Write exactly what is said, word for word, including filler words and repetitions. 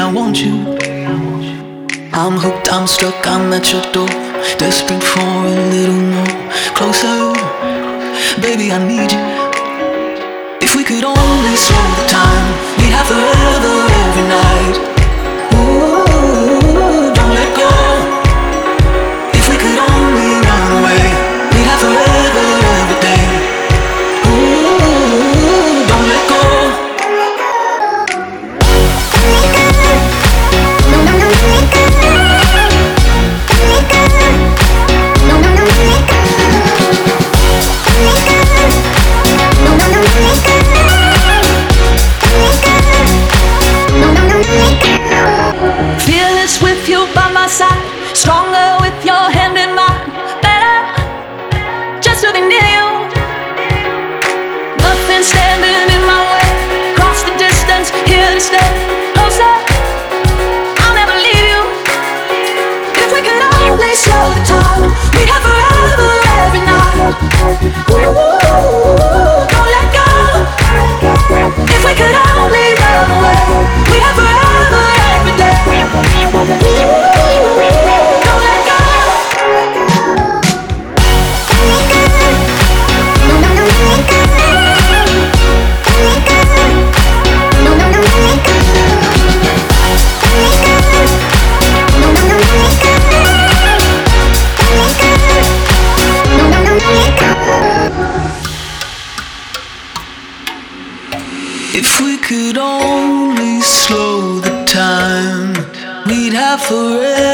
I want you. I'm hooked, I'm stuck, I'm at your door, desperate for a little more. Closer, baby, I need you. If we could only slow the time, we'd have forever every night. Ooh, don't let go. If we could only run away, we'd have forever every day. Ooh, don't let go. Fearless with you by my side, stronger with your hand in mine. Better just to be near you. Nothing standing in my way. Cross the distance, here to stay. Closer, I'll never leave you. If we could only slow the time, we'd have forever every night. Ooh, don't let go. If we could only run away, we'd have forever every day. Don't let go. If we could only slow the time, we'd have forever